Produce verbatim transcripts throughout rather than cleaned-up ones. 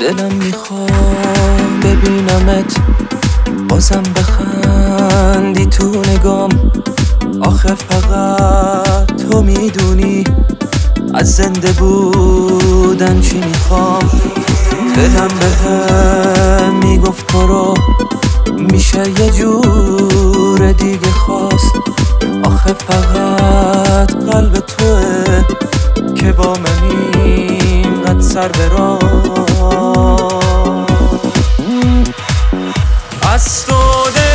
دلم میخوام ببینمت بازم بخندی تو نگام. آخه فقط تو میدونی از زنده بودن چی میخوام. دلم بهم میگفت تو رو میشه یه جور دیگه خواست. آخه فقط قلب توه که با من اینقدر سر برا. از تو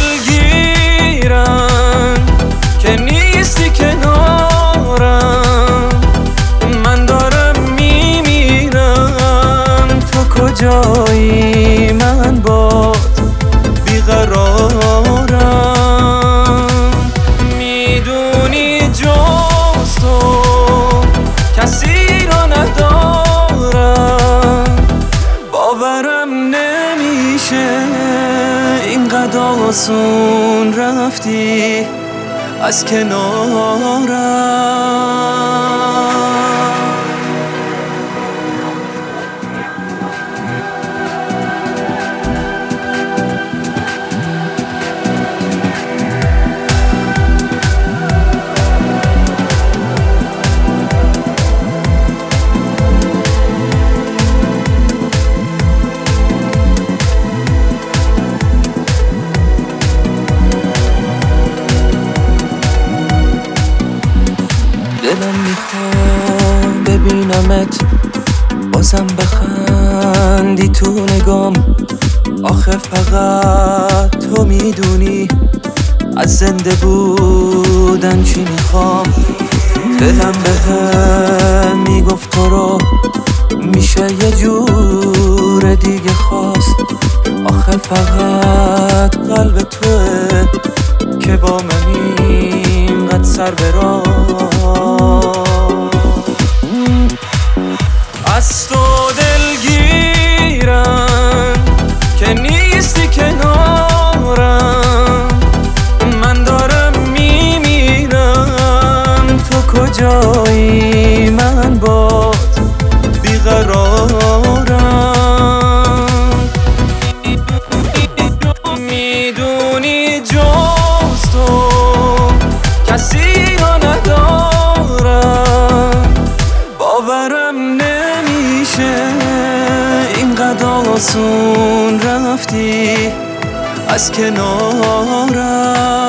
دلگیرم که نیستی کنارم. من دارم میمیرم تو کجایی؟ من باد بیقرارم. میدونی جز تو کسی رو ندارم. باورم نمیشه اینقدر آسون رفتی از کنارم. دلم میخوام ببینمت بازم بخندی تو نگام. آخه فقط تو میدونی از زنده بودن چی میخوام. دلم بهم میگفت تو رو میشه یه جور دیگه خواست. آخه فقط قلب توه که با من اینقدر سر برا. از تو دلگیرم که نیستی کنارم. من دارم میمیرم تو کجایی؟ من باد بیقرارم. میدونی جز تو کسی رو ندارم. باورم نمیشه اینقدر آسون رفتی از کنارم.